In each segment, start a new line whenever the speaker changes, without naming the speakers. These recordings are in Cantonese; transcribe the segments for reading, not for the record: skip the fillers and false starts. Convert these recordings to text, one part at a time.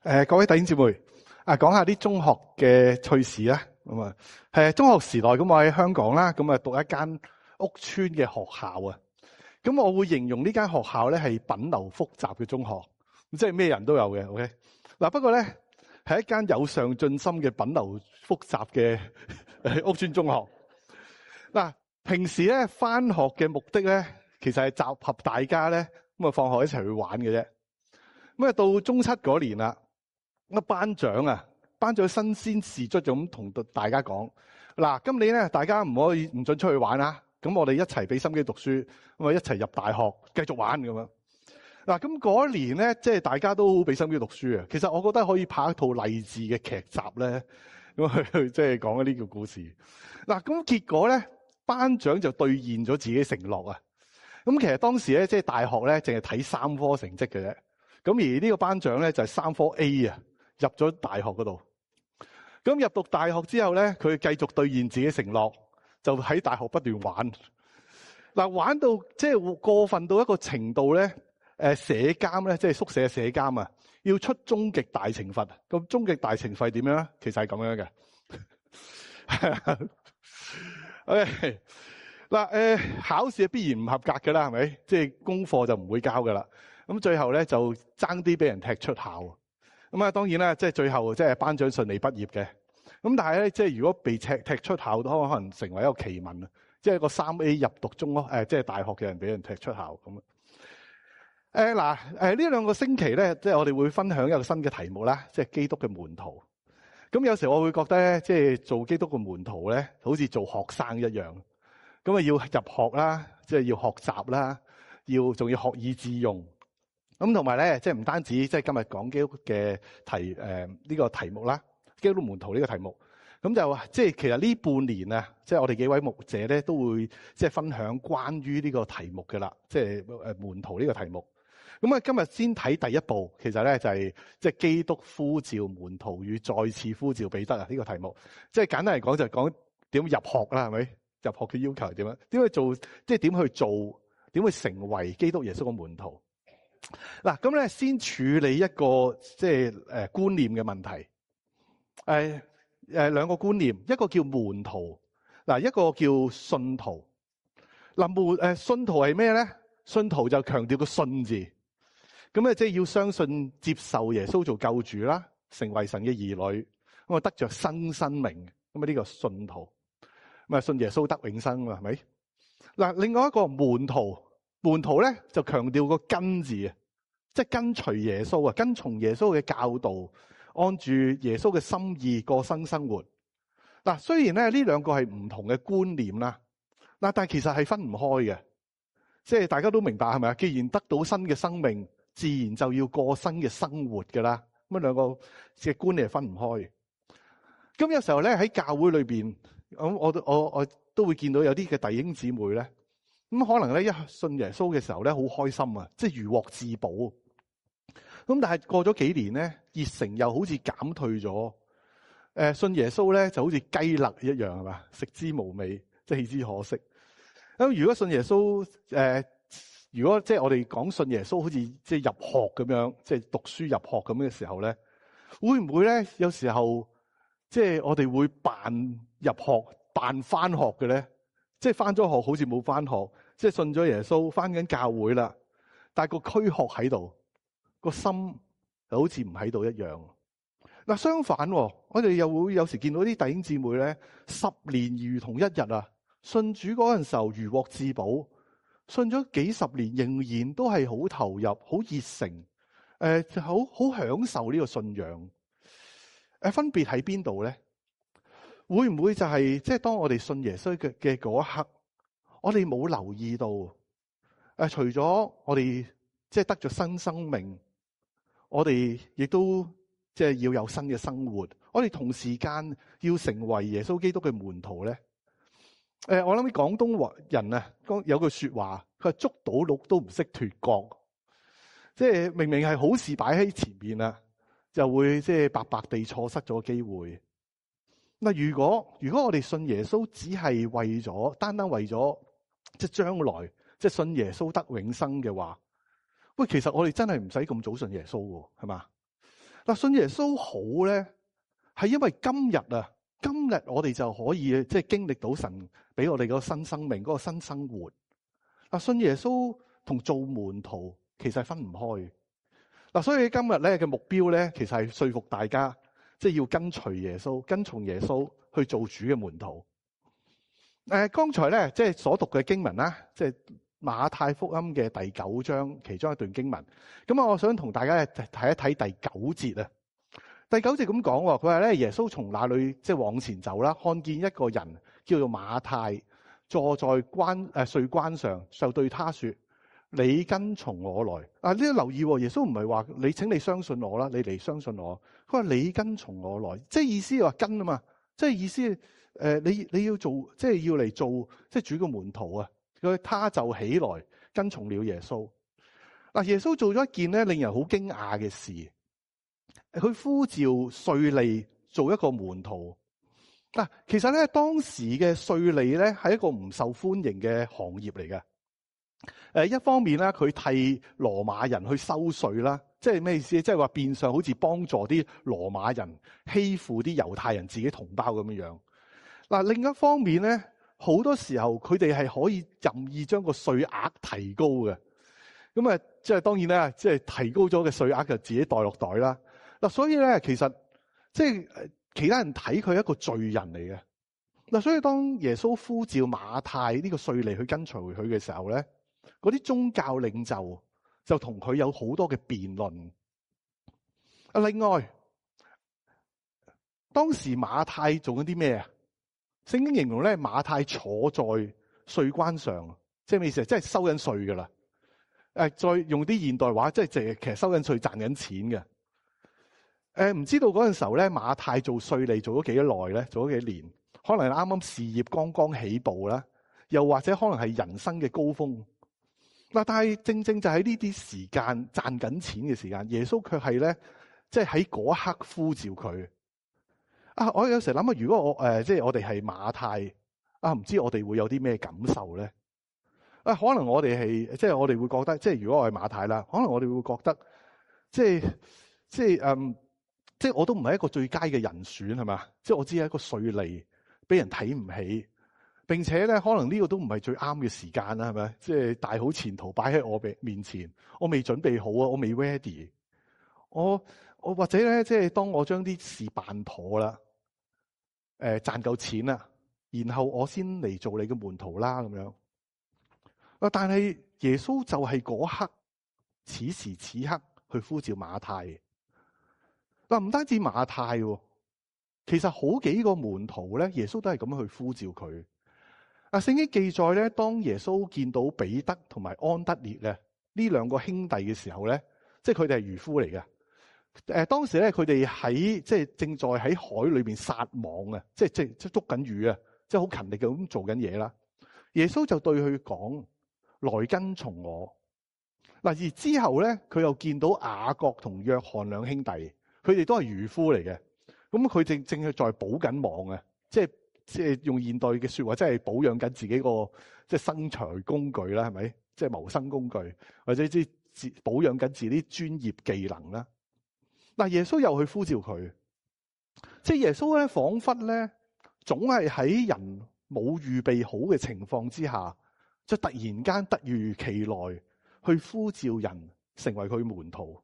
各位弟兄姊妹，講下啲中學嘅趣事啦。咁啊，中學時代咁我喺香港啦，咁啊讀一間屋邨嘅學校啊。咁我會形容呢間學校咧係品流複雜嘅中學，即係咩人都有嘅。OK，嗱不過咧係一間有上進心嘅品流複雜嘅屋邨中學。嗱，平時咧返學嘅目的咧，其實係集合大家咧咁啊放學一齊去玩嘅啫。咁啊到中七嗰年啦。咁班長新鮮事卒咁同大家講：嗱，今年咧大家唔准出去玩啦，咁我哋一齊俾心機讀書，咁啊一齊入大學繼續玩咁樣。嗱，咁嗰一年咧，即係大家都俾心機讀書啊。其實我覺得可以拍一套勵志嘅劇集咧，咁去即係講呢個故事。嗱，咁結果咧，班長就兌現咗自己承諾啊。咁其實當時咧，即係大學咧，淨係睇3科成績嘅啫。咁而呢個班長咧就係3科 A 啊。入咗大學嗰度，咁入讀大學之後咧，佢繼續兌現自己承諾，就喺大學不斷玩。嗱，玩到即係過分到一個程度咧，社監咧，即係宿舍嘅社監啊，要出終極大懲罰。咁終極大懲罰點樣咧？其實係咁樣嘅。OK，嗱，考試必然唔合格噶啦，係咪？即係功課就唔會交噶啦。咁最後咧就爭啲俾人踢出校。咁啊，當然啦，即係最後即係班長順利畢業嘅。咁但係咧，即係如果被踢出校，都可能成為一個奇聞啊！即係個3A 入讀即係大學嘅人俾人踢出校咁啊。呢2個星期咧，即係我哋會分享一個新嘅題目啦，即係基督嘅門徒。咁有時我會覺得咧，即係做基督嘅門徒咧，好似做學生一樣。咁啊，要入學啦，即係要學習啦，仲要學以致用。咁同埋咧，即係唔單止即係今日講基督嘅呢個題目啦，基督門徒呢個題目，咁就即係其實呢半年啊，即係我哋幾位牧者咧都會即係分享關於呢個題目嘅啦，即係門徒呢個題目。咁啊，今日先睇第一步，其實咧就係即係基督呼召門徒與再次呼召彼得啊呢個題目。即係簡單嚟講就係講點入學啦，係咪？入學嘅要求係點樣？點去做？即係點去做？點去成為基督耶穌嘅門徒？嗱，咁咧先處理一個即係觀念嘅問題。兩個觀念，一個叫門徒，嗱一個叫信徒。嗱信徒係咩咧？信徒就強調個信字，咁啊即係要相信接受耶穌做救主啦，成為神嘅兒女，咁啊得着新生命，咁啊呢個信徒，咁啊信耶穌得永生啊，係咪？嗱，另外一個門徒咧就強調個跟字啊，即係跟隨耶穌啊，跟從耶穌嘅教導，按住耶穌嘅心意過新生活。嗱，雖然咧呢兩個係唔同嘅觀念啦，嗱，但係其實係分唔開嘅，即係大家都明白係咪啊？既然得到新嘅生命，自然就要過新嘅生活噶啦。咁兩個嘅觀念係分唔開。咁有時候咧喺教會裏邊，咁我都會見到有啲嘅弟兄姊妹咧。咁可能咧一信耶穌嘅時候咧好開心啊，即係如獲至寶。咁但係過咗幾年咧，熱誠又好似減退咗。信耶穌咧就好似雞肋一樣，係嘛？食之無味，即係棄之可惜。咁如果信耶穌，如果即係我哋講信耶穌，好似即係入學咁樣，即係讀書入學咁嘅時候咧，會唔會咧有時候即係我哋會扮入學、扮翻學嘅咧？即係翻咗學好似冇翻學，即係信咗耶穌，翻緊教會啦，但係個軀殼喺度，個心就好似唔喺度一樣。嗱，相反，我哋又會有時見到啲弟兄姊妹咧，10年如同一日啊！信主嗰陣時候如獲至寶，信咗幾十年仍然都係好投入、好熱誠，就好享受呢個信仰。分別喺邊度咧？會唔會就係即係當我哋信耶穌嘅嗰一刻，我哋冇留意到除咗我哋即係得咗新生命，我哋亦都即係要有新嘅生活。我哋同時間要成為耶穌基督嘅門徒咧。我諗啲廣東人啊，有句說話，佢話捉到鹿都唔識脫角，即係明明係好事擺喺前面啦，就會即係白白地錯失咗機會。嗱，如果我哋信耶穌只係為咗單為咗即係將來即係信耶穌得永生嘅話，喂，其實我哋真係唔使咁早信耶穌喎，係嘛？ 嗱，信耶穌好咧，係因為今日我哋就可以即係經歷到神俾我哋嗰個新生命，嗰個新生活。嗱，信耶穌同做門徒其實係分唔開。嗱，所以今日咧嘅目標咧，其實係說服大家，即係要跟隨耶穌，跟從耶穌去做主嘅門徒。剛才咧即係所讀嘅經文啦，即係馬太福音嘅第9章其中一段經文。咁啊，我想同大家睇一睇第9節啊。第9節咁講，佢話咧耶穌從那裏即係往前走啦，看見一個人叫做馬太坐在稅關上，就對他說：你跟從我來。啊，呢個留意，耶穌唔係話你，請你相信我啦，你嚟相信我。佢話你跟從我來，即係意思係話跟啊嘛，即係意思你要做，即係要嚟做即係主嘅門徒啊。他就起來跟從了耶穌。嗱，耶穌做咗一件咧令人好驚訝嘅事。佢呼召稅吏做一個門徒。嗱，其實咧當時嘅稅吏咧係一個唔受歡迎嘅行業嚟嘅。一方面咧，佢替羅馬人去收稅啦，即係咩意思？即係話變相好似幫助啲羅馬人欺負啲猶太人自己同胞咁樣樣。嗱，另一方面咧，好多時候佢哋係可以任意將個稅額提高嘅。咁啊，即係當然啦，即係提高咗嘅稅額就自己袋落袋啦。嗱，所以咧，其實即係其他人睇佢係一個罪人嚟嘅。嗱，所以當耶穌呼召馬太呢個稅吏去跟隨佢嘅時候咧，嗰啲宗教領袖就同佢有好多嘅辯論。另外，當時馬太做緊啲咩啊？聖經形容咧，馬太坐在稅關上，即係咩意思？即係收緊稅噶啦。再用啲現代話，即係其實收緊稅賺緊錢嘅。唔知道嗰陣時候咧，馬太做稅吏做咗幾耐咧？做咗幾年？可能啱啱事業剛剛起步啦，又或者可能係人生嘅高峰。嗱，但係正正就喺呢啲時間賺緊錢嘅時間，耶穌卻係咧，即係喺嗰一刻呼召佢。我有時諗啊，如果我即係我哋係馬太唔知我哋會有啲咩感受咧？可能我哋係即係我哋會覺得，即係如果我係馬太啦，可能我哋會覺得，即係我都唔係一個最佳嘅人選，係嘛？即係我只係一個稅吏，俾人睇唔起，並且咧可能呢個都唔係最啱嘅時間啦，係咪？即係大好前途擺喺我面前，我未準備好啊，我未 ready， 我或者咧即係當我將啲事辦妥啦，賺夠錢啦，然後我先嚟做你嘅門徒啦，咁樣。但係耶穌就係嗰刻，此時此刻去呼召馬太。唔單止馬太，其實好幾個門徒咧，耶穌都係咁樣去呼召佢。聖經記載咧，當耶穌見到彼得同埋安德烈咧呢兩個兄弟嘅時候咧，即係佢哋係漁夫嚟嘅。當時咧佢哋喺即係正在喺海裏邊撒網啊，即係捉緊魚啊，即係好勤力嘅咁做緊嘢啦。耶穌就對佢講：來跟從我。嗱，而之後咧，佢又見到雅各同約翰兩兄弟，佢哋都係漁夫嚟嘅。咁佢正係在補緊網啊，即係用現代嘅說話，即係保養緊自己個即係生財工具啦，係咪？即係謀生工具，或者啲保養緊自己啲專業技能啦。嗱，耶穌又去呼召佢，即係耶穌咧，仿佛咧，總係喺人冇預備好嘅情況之下，就突然間突如其來去呼召人成為佢門徒。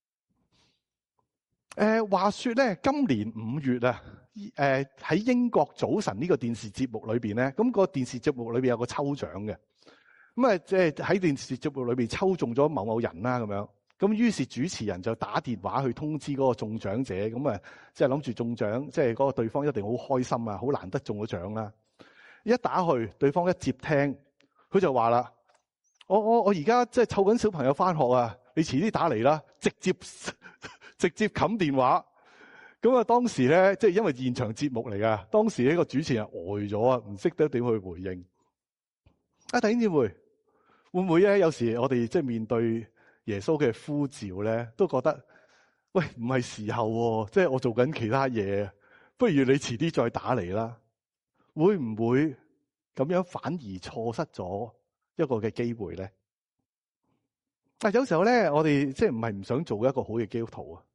話說咧，今年5月啊，喺英國早晨呢個電視節目裏邊咧，咁個電視節目裏邊有個抽獎嘅，咁啊即係喺電視節目裏邊抽中咗某某人啦，咁樣，咁於是主持人就打電話去通知嗰個中獎者，咁啊即係諗住中獎，即係嗰個對方一定好開心啊，好難得中咗獎啦。一打去，對方一接聽，佢就話啦：我而家即係湊緊小朋友翻學啊，你遲啲打嚟啦，直接冚電話。咁啊，當時咧，即係因為現場節目嚟噶，當時呢個主持人呆咗啊，唔識得點去回應。弟兄姊妹，會唔會咧？有時我哋即係面對耶穌嘅呼召咧，都覺得喂，唔係時候，即係我做緊其他嘢，不如你遲啲再打嚟啦。會唔會咁樣反而錯失咗一個嘅機會咧？但有時候咧，我哋即係唔係唔想做一個好嘅基督徒啊？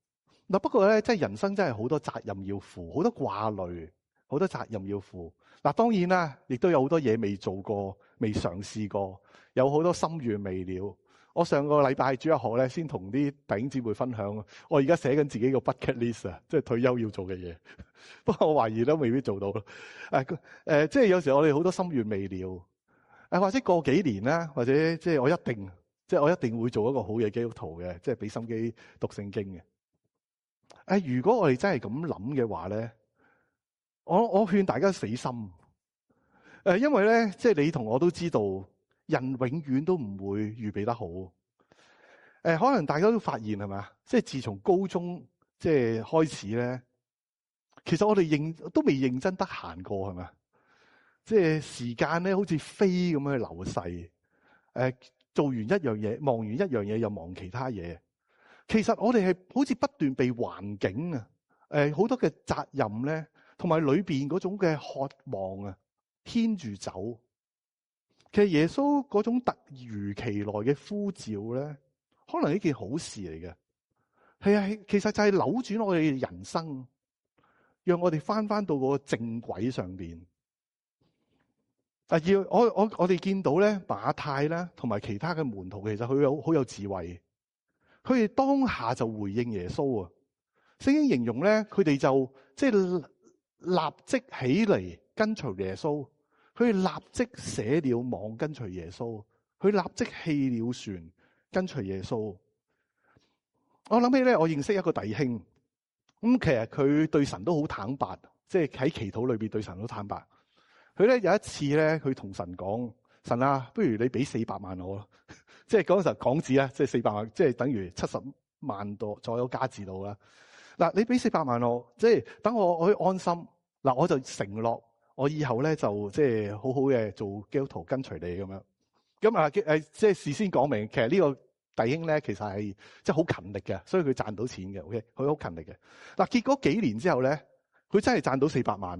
嗱，不過咧，即係人生真係好多責任要負，好多掛慮，好多責任要負。嗱，當然啦，亦都有好多嘢未做過，未嘗試過，有好多心願未了。我上個禮拜主日學咧，先同啲弟兄姊妹分享，我而家寫緊自己個 bucket list 啊，即係退休要做嘅嘢。不過我懷疑都未必做到咯。即係有時我哋好多心願未了，或者過幾年啦，或者即係我一定會做一個好嘅基督徒嘅，即係俾心機讀聖經嘅。如果我哋真係咁諗嘅話咧，我勸大家死心。因為咧，即係你同我都知道，人永遠都唔會預備得好。可能大家都發現係咪？即係自從高中即係開始咧，其實我哋都未認真得閒過係咪？即係時間咧，好似飛咁樣去流逝。做完一樣嘢，忙完一樣嘢，又忙其他嘢。其實我哋係好似不斷被環境啊，好多嘅責任咧，同埋裏邊嗰種嘅渴望啊，牽住走。其實耶穌嗰種突如其來嘅呼召咧，可能係一件好事嚟嘅。係啊，其實就係扭轉我哋嘅人生，讓我哋翻到個正軌上邊。我哋見到咧，馬太啦，同埋其他嘅門徒，其實佢好有智慧。佢哋當下就回應耶穌啊！聖經形容咧，佢哋就即係立即起嚟跟隨耶穌，佢哋立即捨了網跟隨耶穌，佢立即棄了船跟隨耶穌。我諗起咧，我認識一個弟兄，咁其實佢對神都好坦白，即係喺祈禱裏邊對神都坦白。佢咧有一次咧，佢同神講：神啊，不如你俾400萬我咯。即係嗰陣時港紙啊，即係400萬，即係等於70萬多左右加字到啦。嗱，你俾400萬我，即係等我可以安心。嗱，我就承諾，我以後咧就即係好好嘅做基督徒跟隨你咁樣。咁啊，即係事先講明，其實呢個弟兄咧，其實係即係好勤力嘅，所以佢賺到錢嘅。OK，佢好勤力嘅。嗱，結果幾年之後咧，佢真係賺到400萬。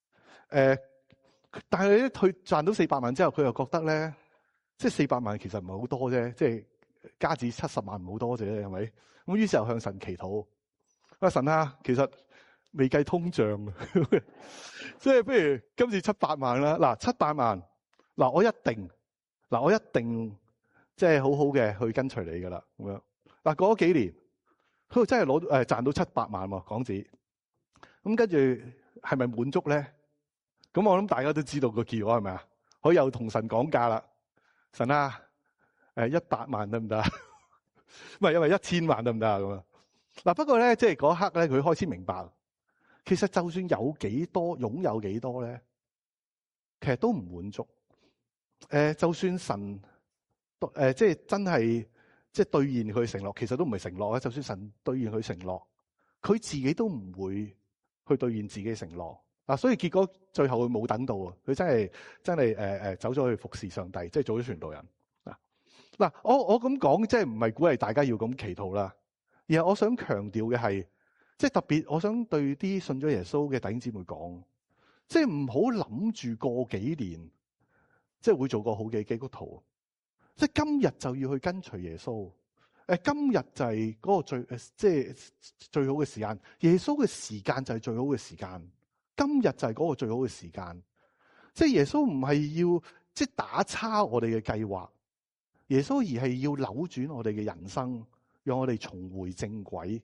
但係咧，佢賺到400萬之後，佢又覺得咧，即係400萬其實唔係好多啫，即係加至70萬唔好多啫，係咪？咁於是又向神祈禱，神啊，其實未計通脹，即係不如今次700萬啦。嗱，700萬，嗱我一定即係好好嘅去跟隨你噶啦，咁樣。嗱，過咗幾年，佢真係賺到700萬港紙，咁跟住係咪滿足咧？咁我諗大家都知道個結果係咪啊？佢又同神講價啦，神啊，100萬得唔得？唔係，因為1000萬得唔得啊？咁啊，嗱，不過咧，即係嗰刻咧，佢開始明白，其實就算有幾多，擁有幾多咧，其實都唔滿足。就算神即係真係即係兌現佢承諾，其實都唔係承諾啊。就算神兌現佢承諾，佢自己都唔會去兌現自己嘅承諾。所以結果最後佢冇等到啊！佢真係走咗去服侍上帝，即係做咗傳道人。嗱，我咁講，即係唔係鼓勵大家要咁祈禱啦，而係我想強調嘅係，即係特別，我想對啲信咗耶穌嘅弟兄姊妹講，即係唔好諗住過幾年，即係會做個好嘅基督徒。即係今日就要去跟隨耶穌。今日就係嗰個即係最好嘅時間。耶穌嘅時間就係最好嘅時間。今日就係嗰個最好嘅時間，即係耶穌唔係要即係打叉我哋嘅計劃，耶穌而係要扭轉我哋嘅人生，讓我哋重回正軌。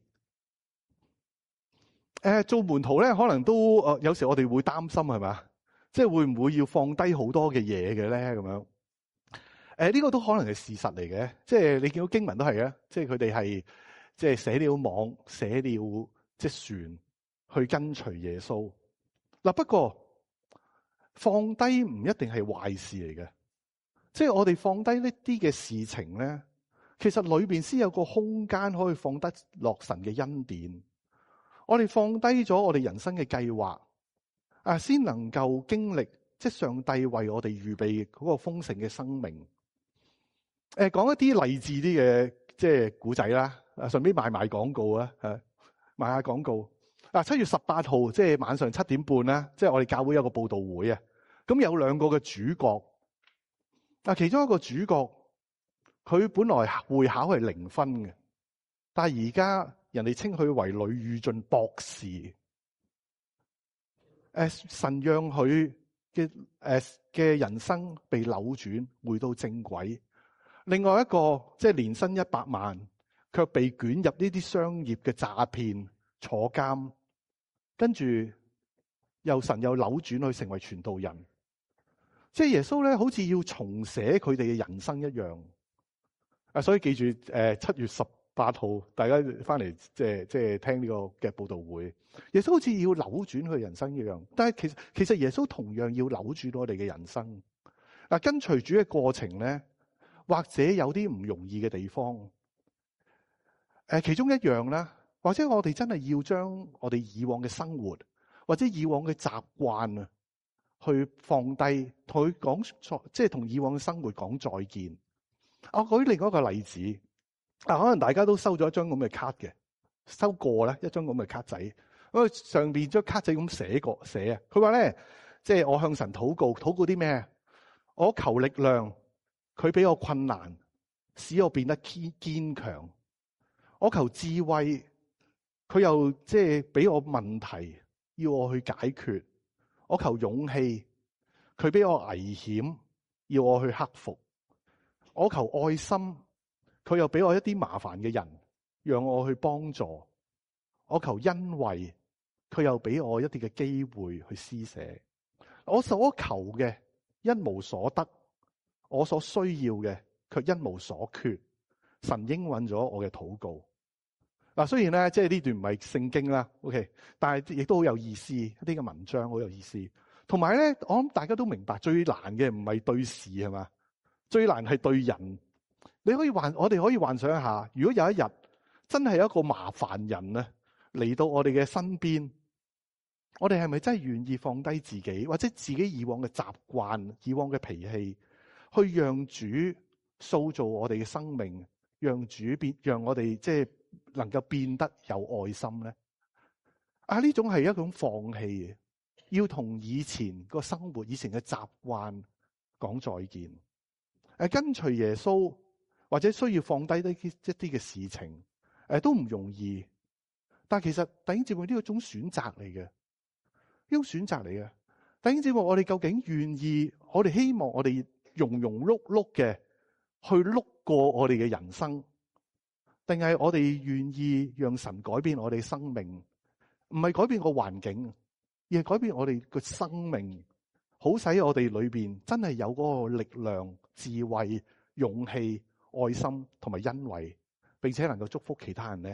做門徒咧，可能都有時我哋會擔心係咪？即係會唔會要放低好多嘅嘢嘅咧？咁樣呢個都可能係事實嚟嘅，即係你見到經文都係嘅，即係佢哋係即係捨了網，捨了即係船去跟隨耶穌。嗱，不過放低唔一定係壞事嚟嘅，即係我哋放低呢啲嘅事情咧，其實裏邊先有個空間可以放得落神嘅恩典。我哋放低咗我哋人生嘅計劃，先能夠經歷即係上帝為我哋預備嗰個豐盛嘅生命。講一啲勵志啲嘅即係古仔啦，順便賣廣告啊，賣下廣告。7月18號，即係晚上7點半啦，即係我哋教會有個佈道會啊。咁有2個嘅主角，其中一個主角佢本來會考係0分嘅，但係而家人哋稱佢為呂宇俊博士。神讓佢嘅人生被扭轉，回到正軌。另外一個即係年薪100萬，卻被捲入呢啲商業嘅詐騙，坐監，跟住神又扭轉去成為傳道人。即係耶穌咧，好似要重寫佢哋嘅人生一樣。所以記住7月18號大家翻嚟即係聽呢個嘅佈道會。耶穌好似要扭轉佢人生一樣，但係其實耶穌同樣要扭轉我哋嘅人生。跟隨主嘅過程咧，或者有啲唔容易嘅地方。其中一樣啦，或者我哋真係要將我哋以往嘅生活或者以往嘅習慣啊，去放低，同佢講即係同以往嘅生活講再見。我舉另外一個例子。可能大家都收咗一張咁嘅卡嘅，收過咧一張咁嘅卡仔。咁上邊張卡仔咁寫啊，佢話咧，即係我向神禱告啲咩？我求力量，佢俾我困難，使我變得堅強。我求智慧，佢又即係俾我問題，要我去解決。我求勇氣，佢俾我危險，要我去克服。我求愛心。佢又俾我一啲麻煩嘅人，讓我去幫助。我求恩惠，佢又俾我一啲嘅機會去施捨。我所求嘅一無所得，我所需要嘅卻一無所缺。神應允咗我嘅禱告。雖然咧即係呢段唔係聖經啦 ，OK， 但係亦都好有意思，一啲嘅文章好有意思。同埋咧，我諗大家都明白，最難嘅唔係對事係嘛，最難係對人。我哋可以幻想一下，如果有一日真係有一個麻煩人咧嚟到我哋嘅身邊，我哋係咪真係願意放低自己，或者自己以往嘅習慣、以往嘅脾氣，去讓主塑造我哋嘅生命，讓我哋即係能夠變得有愛心咧？呢種係一種放棄嘅，要同以前個生活、以前嘅習慣講再見。跟隨耶穌。或者需要放低一啲嘅事情，都唔容易。但其實弟兄姊妹，呢個種選擇嚟嘅，呢種選擇嚟嘅。弟兄姊妹，我哋究竟願意？我哋希望我哋庸碌碌嘅去碌過我哋嘅人生，定係我哋願意讓神改變我哋生命？唔係改變個環境，而係改變我哋個生命，好使我哋裏邊真係有嗰個力量、智慧、勇氣、愛心同埋恩惠，並且能夠祝福其他人咧。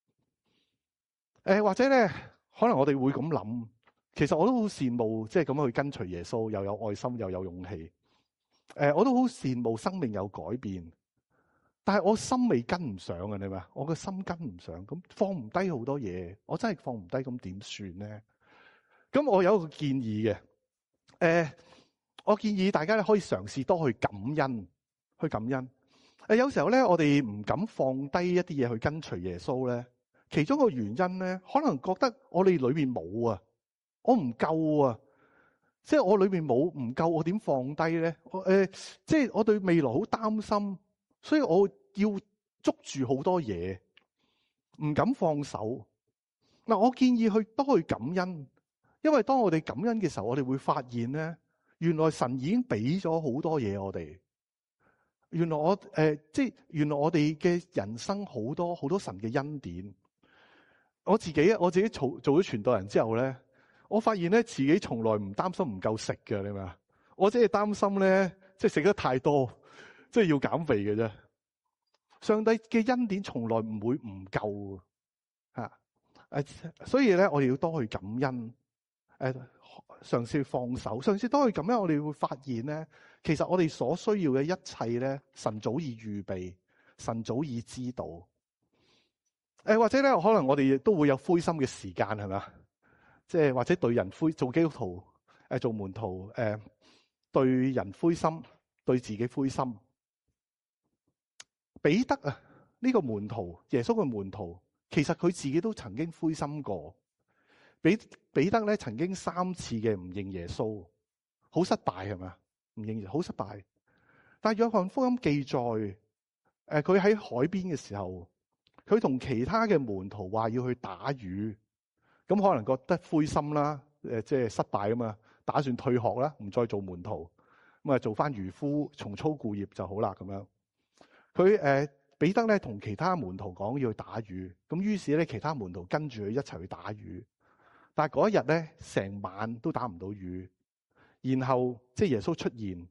或者咧，可能我哋會咁諗，其實我都好羨慕，即係咁樣去跟隨耶穌，又有愛心又有勇氣。我都好羨慕生命有改變，但係我心未跟唔上啊！你話我個心跟唔上，咁放唔低好多嘢，我真係放唔低，咁點算咧？咁我有一個建議嘅，我建議大家咧可以嘗試多去感恩，去感恩。有時候咧，我哋唔敢放低一啲嘢去跟隨耶穌咧，其中個原因咧，可能覺得我哋裏面冇啊，我唔夠啊，即係我裏面冇唔夠，我點放低咧？即係我對未來好擔心，所以我要捉住好多嘢，唔敢放手。我建議去多去感恩，因為當我哋感恩嘅時候，我哋會發現咧，原來神已經俾咗好多嘢我哋。原來我哋嘅人生好多好多神嘅恩典。我自己做咗傳道人之後咧，我發現咧自己從來唔擔心唔夠食嘅，你明嘛？我只係擔心咧，即係食得太多，即係要減肥嘅啫。上帝嘅恩典從來唔會唔夠吓，所以咧我哋要多去感恩。嘗試放手，嘗試多去咁樣，我哋會發現咧，其實我哋所需要嘅一切咧，神早已預備，神早已知道。或者咧，可能我哋亦都會有灰心嘅時間，係咪？即係或者對人做基督徒，做門徒，對人灰心，對自己灰心。彼得啊，呢個門徒，耶穌嘅門徒，其實佢自己都曾經灰心過。彼得咧曾經3次嘅唔認耶穌，好失敗係咪？唔認耶穌好失敗。但係約翰福音記載，佢喺海邊嘅時候， 佢同其他嘅門徒話要去打魚，咁可能覺得灰心啦，即係失敗啊嘛，打算退學啦，唔再做門徒，咁啊做翻漁夫，重操故業就好啦咁樣。佢彼得咧同其他門徒講要去打魚，咁於是咧其他門徒跟住佢一齊去打魚，但係嗰一日咧成晚都打唔到魚，然後即係耶穌出現，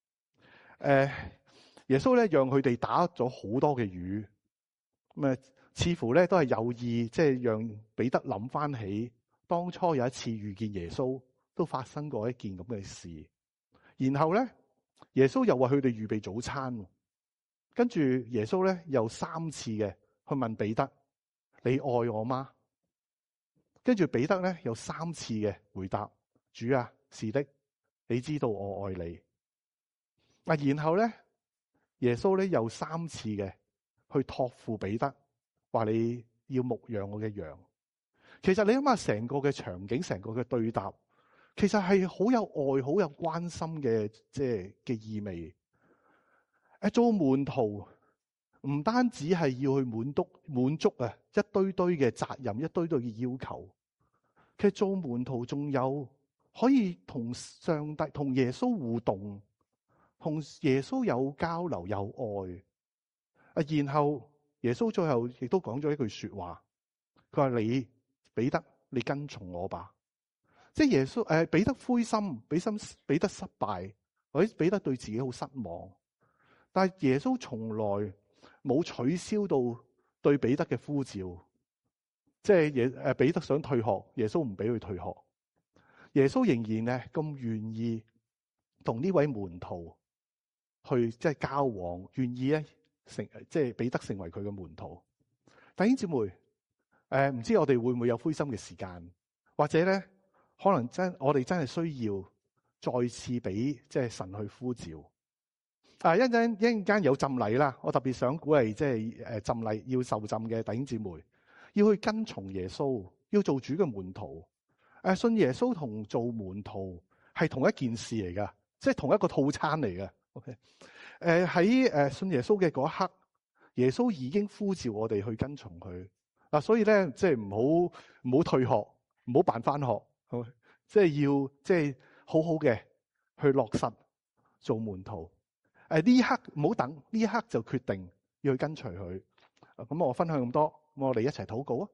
耶穌咧讓佢哋打咗好多嘅魚，咁似乎咧都係有意，即係讓彼得諗翻起當初有一次遇見耶穌都發生過一件咁嘅事，然後咧耶穌又為佢哋預備早餐。跟住耶穌咧又3次嘅去問彼得：你愛我嗎？跟住彼得咧又3次嘅回答：主啊，是的，你知道我愛你。然後咧耶穌咧又3次嘅去託付彼得，話你要牧養我嘅羊。其實你諗下成個嘅場景，成個嘅對答，其實係好有愛、好有關心嘅，即係嘅意味。做門徒唔單止係要去滿足一堆堆嘅責任，一堆堆嘅要求。其實做門徒仲有可以同上帝、同耶穌互動，同耶穌有交流、有愛。然後耶穌最後亦都講咗一句說話，佢話：你彼得，你跟從我吧。即係耶穌彼得灰心，彼得失敗，或者彼得對自己好失望。但係耶穌從來冇取消到對彼得嘅呼召，即係彼得想退學，耶穌唔俾佢退學。耶穌仍然咧咁願意同呢位門徒去即係交往，願意咧即係彼得成為佢嘅門徒。弟兄姊妹，唔知我哋會唔會有灰心嘅時間，或者咧可能我哋真係需要再次俾即係神去呼召。一陣間有浸禮啦，我特別想鼓勵即係浸禮要受浸嘅弟兄姊妹，要去跟從耶穌，要做主嘅門徒。信耶穌同做門徒係同一件事嚟噶，即係同一個套餐嚟嘅。OK，喺信耶穌嘅嗰一刻，耶穌已經呼召我哋去跟從佢。所以咧即係唔好退學，唔好扮翻學，即係要即係好好嘅去落實做門徒。呢一刻唔好等，呢一刻就決定要去跟隨佢。咁我分享咁多，咁我哋一齊禱告啊！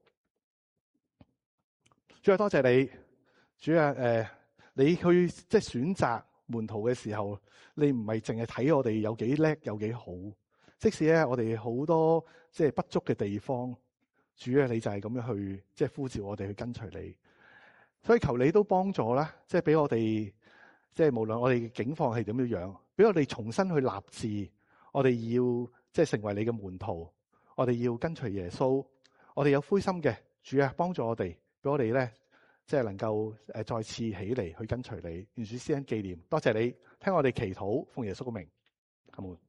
主啊，多謝你，主啊，你去即係選擇門徒嘅時候，你唔係淨係睇我哋有幾叻有幾好，即使咧我哋好多即係不足嘅地方，主啊，你就係咁樣去即係呼召我哋去跟隨你。所以求你都幫助啦，即係俾我哋，即係無論我哋嘅境況係點樣樣，俾我哋重新去立志，我哋要即係成為你嘅門徒，我哋要跟隨耶穌，我哋有灰心嘅，主啊，幫助我哋，俾我哋咧即係能夠再次起嚟去跟隨你，願主施恩紀念。多謝你聽我哋祈禱，奉耶穌嘅名，阿門。